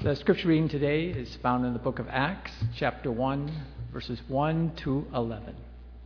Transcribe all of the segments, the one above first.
The scripture reading today is found in the book of Acts, chapter 1, verses 1 to 11.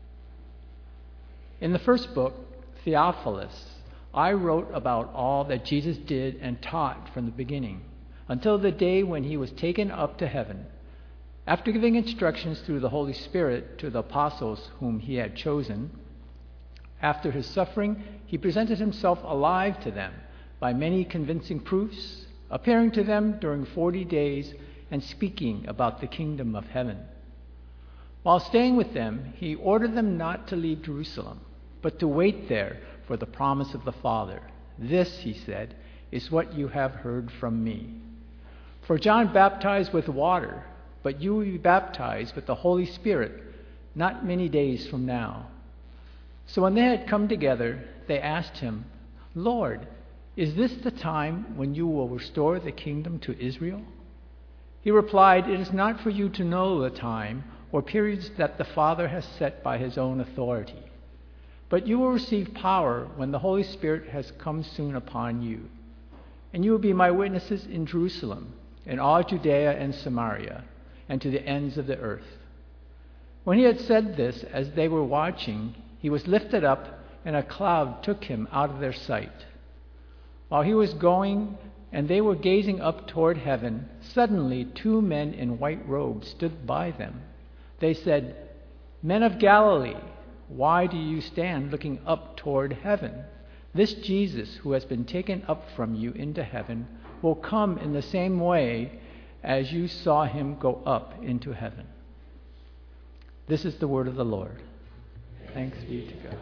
In the first book, Theophilus, I wrote about all that Jesus did and taught from the beginning, until the day when he was taken up to heaven, after giving instructions through the Holy Spirit to the apostles whom he had chosen. After his suffering, he presented himself alive to them by many convincing proofs, appearing to them during 40 days and speaking about the kingdom of heaven. While staying with them, he ordered them not to leave Jerusalem, but to wait there for the promise of the Father. This, he said, is what you have heard from me. For John baptized with water, but you will be baptized with the Holy Spirit not many days from now. So when they had come together, they asked him, Lord, is this the time when you will restore the kingdom to Israel? He replied, It is not for you to know the time or periods that the Father has set by his own authority. But you will receive power when the Holy Spirit has come soon upon you. And you will be my witnesses in Jerusalem, in all Judea and Samaria, and to the ends of the earth. When he had said this, as they were watching, he was lifted up, and a cloud took him out of their sight. While he was going, and they were gazing up toward heaven, suddenly 2 men in white robes stood by them. They said, Men of Galilee, why do you stand looking up toward heaven? This Jesus who has been taken up from you into heaven will come in the same way as you saw him go up into heaven. This is the word of the Lord. Thanks be to God.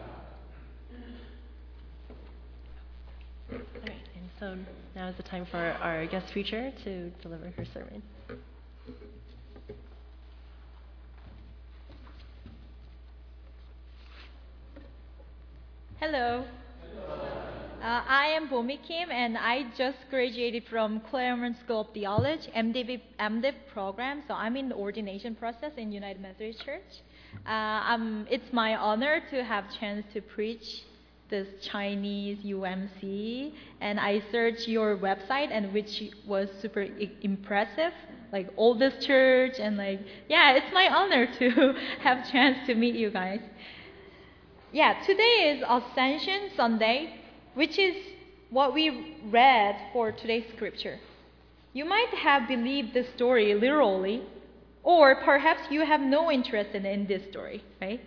All right, and so now is the time for our guest preacher to deliver her sermon. Hello. I am Bomi Kim, and I just graduated from Claremont School of Theology, MDiv program. So I'm in the ordination process in United Methodist Church. It's my honor to have chance to preach this Chinese UMC, and I searched your website, and which was super impressive, like oldest church, and it's my honor to have chance to meet you guys. Yeah, today is Ascension Sunday, which is what we read for today's scripture. You might have believed this story literally, or perhaps you have no interest in this story, right?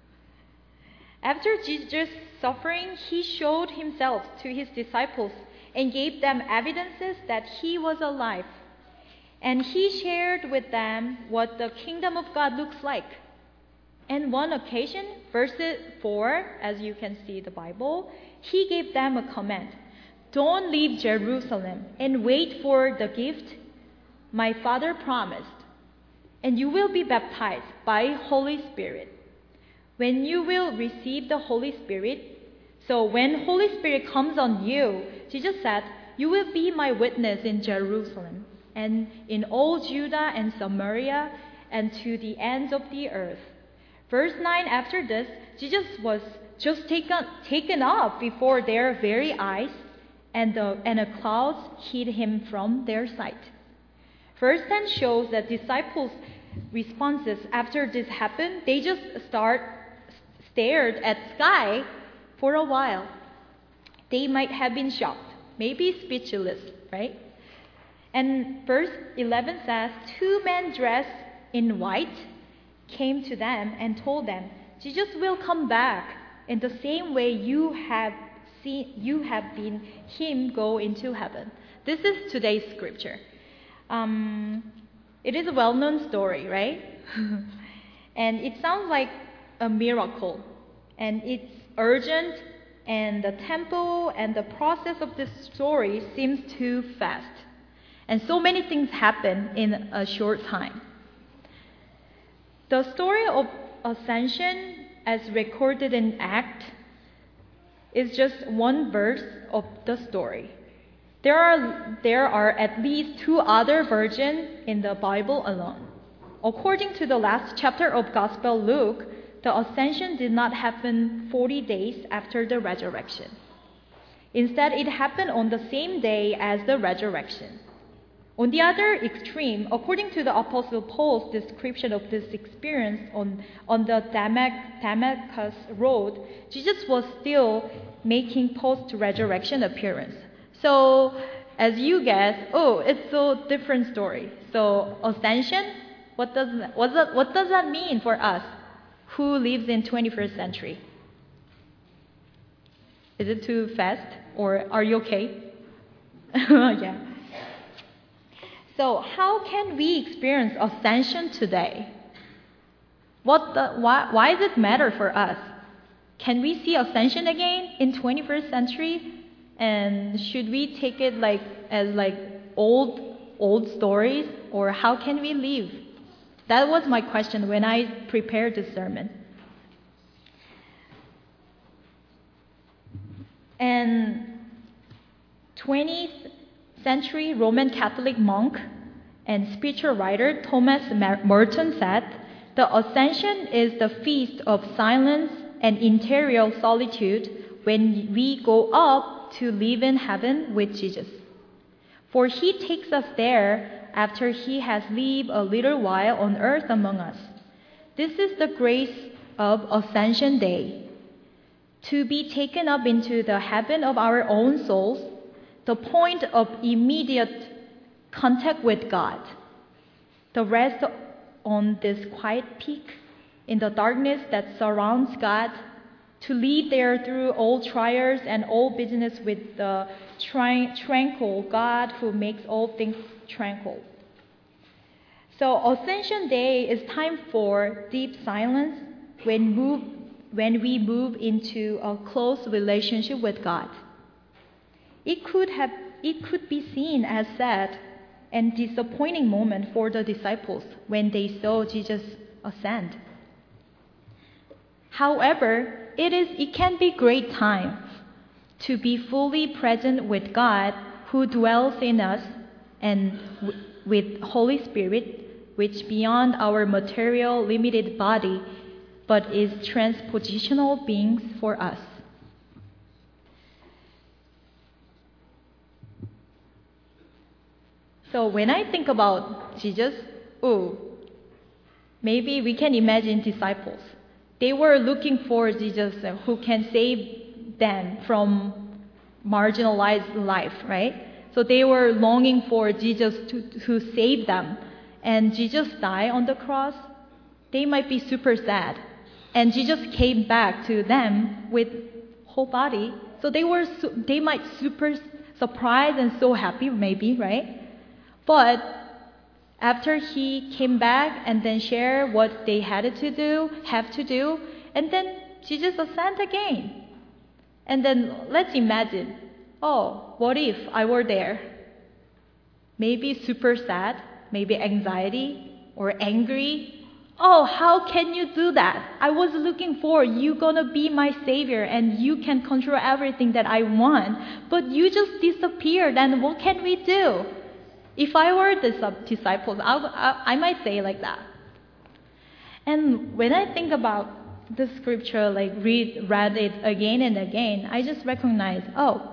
After Jesus' suffering, he showed himself to his disciples and gave them evidences that he was alive. And he shared with them what the kingdom of God looks like. And one occasion, verse 4, as you can see the Bible, he gave them a command. Don't leave Jerusalem and wait for the gift my Father promised. And you will be baptized by Holy Spirit. When you will receive the Holy Spirit, so when Holy Spirit comes on you, Jesus said, you will be my witness in Jerusalem and in all Judah and Samaria and to the ends of the earth. Verse 9, after this, Jesus was just taken up before their very eyes, and a cloud hid him from their sight. Verse 10 shows that disciples' responses after this happened. They just stared at sky for a while. They might have been shocked, maybe speechless, right? And verse 11 says, 2 men dressed in white came to them and told them, Jesus will come back in the same way you have seen him go into heaven. This is today's scripture. It is a well-known story, right? And it sounds like a miracle. And it's urgent, and the tempo and the process of this story seems too fast. And so many things happen in a short time. The story of Ascension, as recorded in Acts, is just one verse of the story. There are at least 2 other versions in the Bible alone. According to the last chapter of Gospel Luke, the ascension did not happen 40 days after the resurrection. Instead, it happened on the same day as the resurrection. On the other extreme, according to the Apostle Paul's description of this experience on the Damascus road, Jesus was still making post-resurrection appearance. So, as you guess, it's a different story. So, ascension, what does that mean for us who lives in 21st century? Is it too fast, or are you okay? Yeah. So how can we experience ascension today? Why does it matter for us? Can we see ascension again in 21st century? And should we take it as old stories, or how can we live? That was my question when I prepared this sermon. And 20th century Roman Catholic monk and spiritual writer Thomas Merton said, "The ascension is the feast of silence and interior solitude when we go up to live in heaven with Jesus. For he takes us there after he has lived a little while on earth among us. This is the grace of Ascension Day, to be taken up into the heaven of our own souls, the point of immediate contact with God. The rest on this quiet peak in the darkness that surrounds God, to lead there through all trials and all business with the tranquil God who makes all things tranquil." So Ascension Day is time for deep silence when we move into a close relationship with God. It could be seen as sad and disappointing moment for the disciples when they saw Jesus ascend. However, it can be great time to be fully present with God who dwells in us, and with Holy Spirit, which beyond our material limited body, but is transpositional beings for us. So when I think about Jesus, maybe we can imagine disciples. They were looking for Jesus who can save them from marginalized life, right? So they were longing for Jesus to save them. And Jesus died on the cross. They might be super sad. And Jesus came back to them with whole body. So they might super surprised and so happy, maybe, right? But after he came back and then shared what they have to do, and then Jesus ascended again. And then let's imagine, what if I were there? Maybe super sad, maybe anxiety or angry. How can you do that? I was looking for you gonna be my savior and you can control everything that I want, but you just disappeared, and what can we do? If I were the disciples, I might say like that. And when I think about the scripture, read it again and again, I just recognize,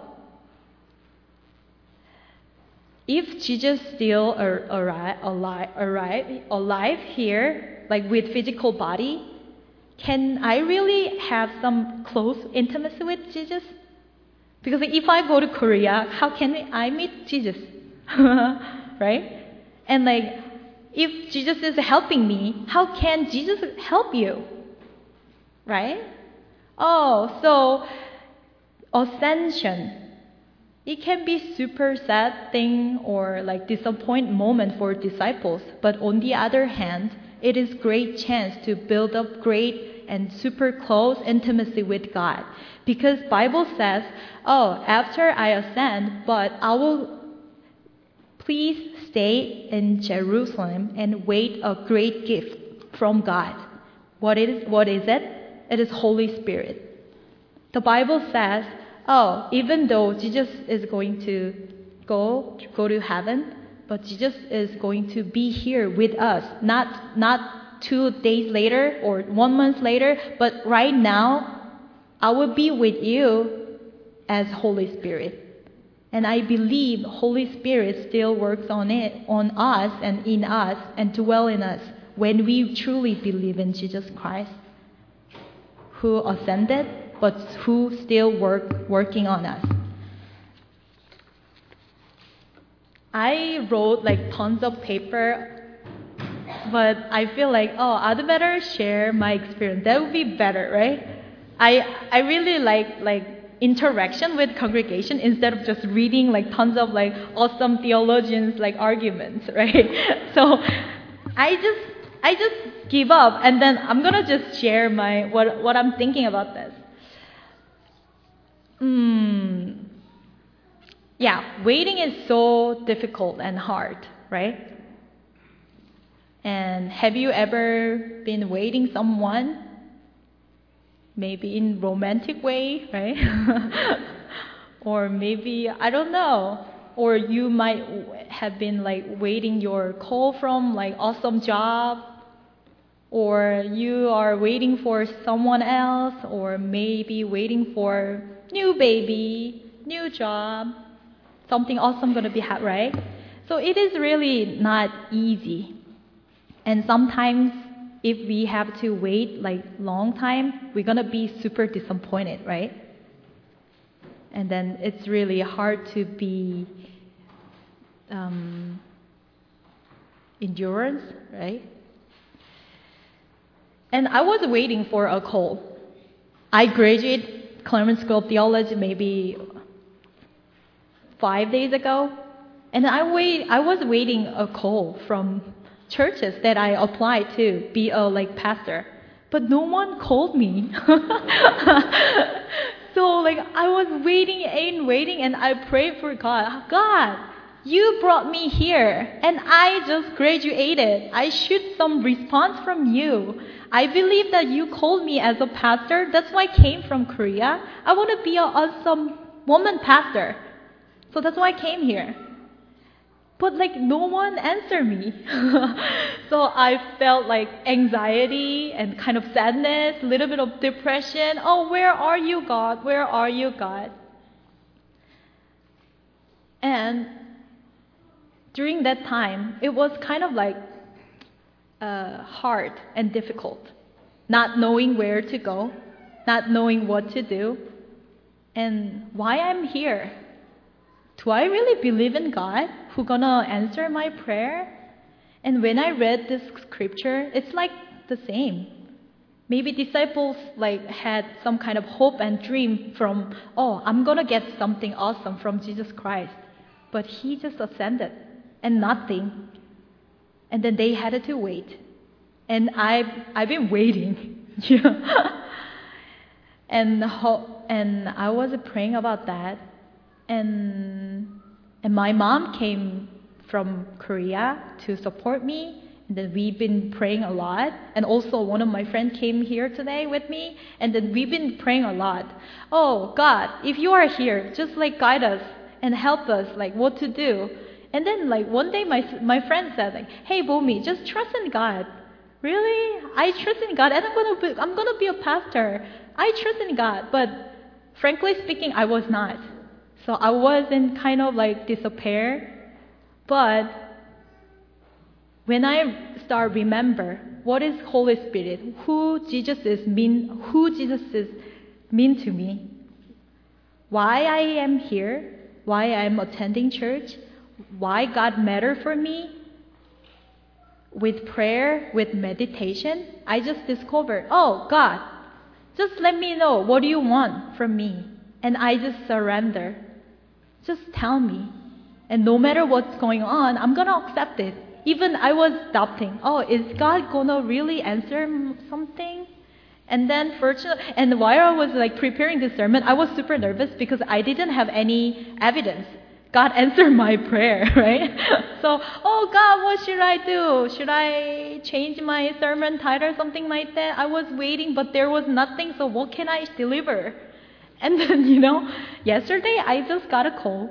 if Jesus still alive here, with physical body, can I really have some close intimacy with Jesus? Because if I go to Korea, how can I meet Jesus? Right? And if Jesus is helping me, how can Jesus help you? Right? So ascension, it can be super sad thing or disappointing moment for disciples, but on the other hand, it is great chance to build up great and super close intimacy with God. Because Bible says, after I ascend, but I will please stay in Jerusalem and wait a great gift from God. What is it? It is Holy Spirit. The Bible says, even though Jesus is going to go to heaven, but Jesus is going to be here with us, not 2 days later or 1 month later, but right now, I will be with you as Holy Spirit. And I believe Holy Spirit still works on us and in us and dwell in us when we truly believe in Jesus Christ, who ascended, but who still working on us. I wrote like tons of paper, but I feel like, I'd better share my experience. That would be better, right? I really like interaction with congregation instead of just reading like tons of like awesome theologians like arguments, right? So I just give up, and then I'm gonna just share what I'm thinking about this. Yeah, waiting is so difficult and hard, right? And have you ever been waiting someone? Maybe in romantic way, right? Or maybe, I don't know. Or you might have been like waiting your call from like awesome job. Or you are waiting for someone else. Or maybe waiting for new baby, new job. Something awesome gonna be right? So it is really not easy. And sometimes if we have to wait like long time, we're gonna be super disappointed, right? And then it's really hard to be endurance, right? And I was waiting for a call. I graduated Claremont School of Theology maybe 5 days ago, and I was waiting a call from churches that I applied to be a like pastor, but no one called me. So like I was waiting, and I prayed for God. God, you brought me here, and I just graduated. I should some response from you. I believe that you called me as a pastor. That's why I came from Korea. I want to be an awesome woman pastor. So that's why I came here. But like no one answered me. So I felt like anxiety and kind of sadness, a little bit of depression. Oh, where are you, God? Where are you, God? And during that time, it was kind of like hard and difficult. Not knowing where to go, not knowing what to do, and why I'm here. Do I really believe in God who's gonna answer my prayer? And when I read this scripture, it's like the same. Maybe disciples like had some kind of hope and dream from, I'm gonna get something awesome from Jesus Christ. But he just ascended and nothing. And then they had to wait. And I've been waiting. And I was praying about that. And my mom came from Korea to support me. And then we've been praying a lot. And also one of my friends came here today with me. And then we've been praying a lot. Oh, God, if you are here, just like guide us and help us, like what to do. And then like one day my friend said, like, hey, Bomi, just trust in God. Really? I trust in God, and I'm gonna be a pastor. I trust in God. But frankly speaking, I was not. So I was in kind of like despair. But when I start remember what is Holy Spirit, who Jesus is mean to me, why I am here, why I'm attending church, why God matter for me, with prayer, with meditation, I just discovered, God, just let me know what do you want from me, and I just surrender. Just tell me. And no matter what's going on, I'm going to accept it. Even I was doubting, is God going to really answer something? And then and while I was like preparing this sermon, I was super nervous because I didn't have any evidence. God answered my prayer, right? So, God, what should I do? Should I change my sermon title or something like that? I was waiting, but there was nothing, so what can I deliver? And then, yesterday I just got a call.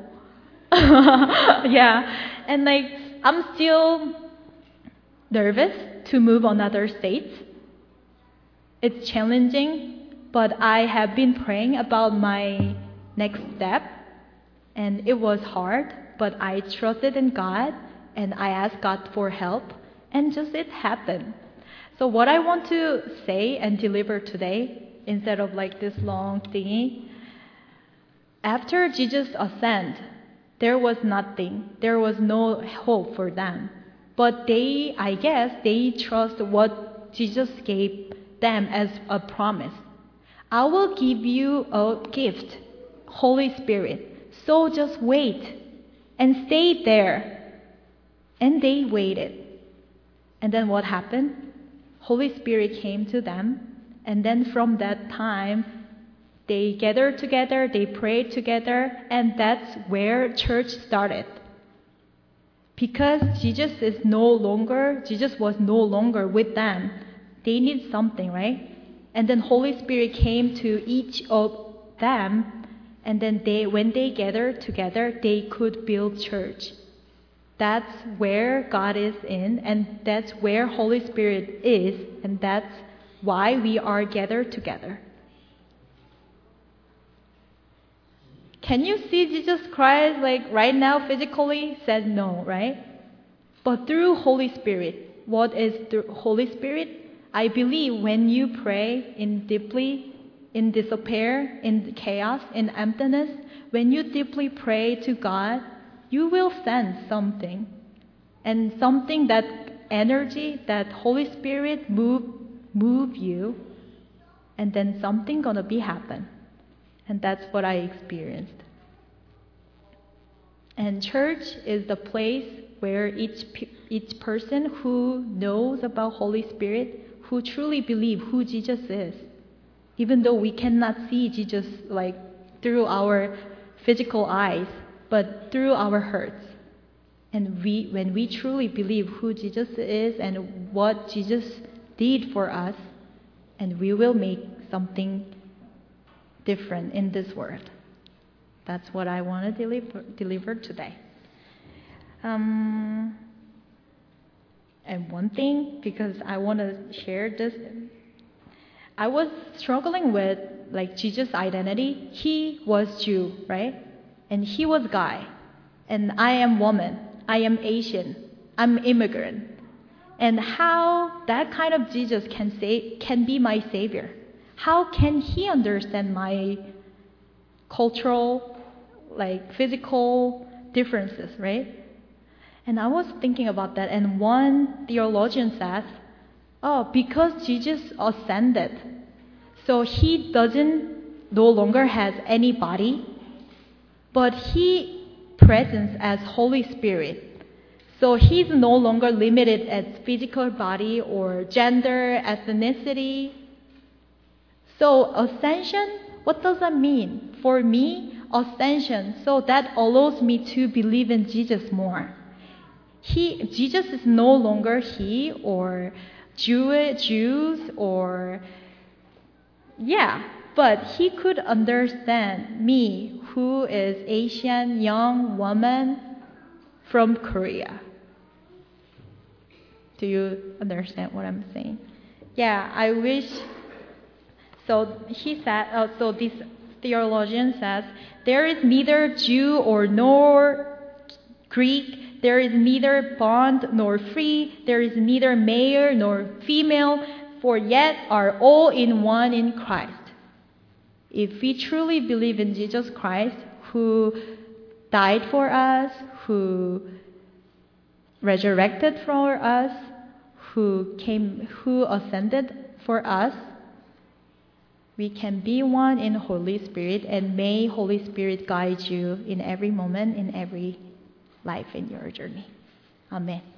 Yeah. And like, I'm still nervous to move on other states. It's challenging, but I have been praying about my next step. And it was hard, but I trusted in God and I asked God for help, and just it happened. So what I want to say and deliver today, instead of like this long thingy, after Jesus ascended, there was nothing. There was no hope for them. But I guess they trust what Jesus gave them as a promise. I will give you a gift, Holy Spirit. So just wait and stay there. And they waited. And then what happened? Holy Spirit came to them. And then from that time, they gathered together, they prayed together, and that's where church started. Because Jesus was no longer with them. They need something, right? And then Holy Spirit came to each of them, and then when they gathered together, they could build church. That's where God is in, and that's where Holy Spirit is, and that's why we are gathered together. Can you see Jesus Christ like right now physically? Said no, right? But through Holy Spirit. What is through Holy Spirit? I believe when you pray deeply, in despair, in chaos, in emptiness, when you deeply pray to God, you will sense something. And something, that energy, that Holy Spirit move you, and then something gonna be happen. And that's what I experienced. And church is the place where each person who knows about Holy Spirit, who truly believe who Jesus is, even though we cannot see Jesus like through our physical eyes, but through our hearts. And when we truly believe who Jesus is and what Jesus did for us, and we will make something different in this world. That's what I want to deliver today. And one thing, because I want to share this, I was struggling with like Jesus' identity. He was Jew, right? And he was guy. And I am woman. I am Asian. I'm immigrant. And how that kind of Jesus can be my savior? How can he understand my cultural, like physical differences, right? And I was thinking about that, and one theologian says, because Jesus ascended, so he no longer has any body, but he presence as Holy Spirit. So he's no longer limited as physical body or gender, ethnicity. So ascension, what does that mean? For me, ascension, so that allows me to believe in Jesus more. Jesus is no longer he or Jews or, but he could understand me, who is Asian young woman from Korea. Do you understand what I'm saying? Yeah, I wish. So he said. So this theologian says, there is neither Jew nor Greek. There is neither bond nor free. There is neither male nor female. For yet are all in one in Christ. If we truly believe in Jesus Christ, who died for us, who resurrected for us, who ascended for us, we can be one in Holy Spirit, and may Holy Spirit guide you in every moment, in every life in your journey. Amen.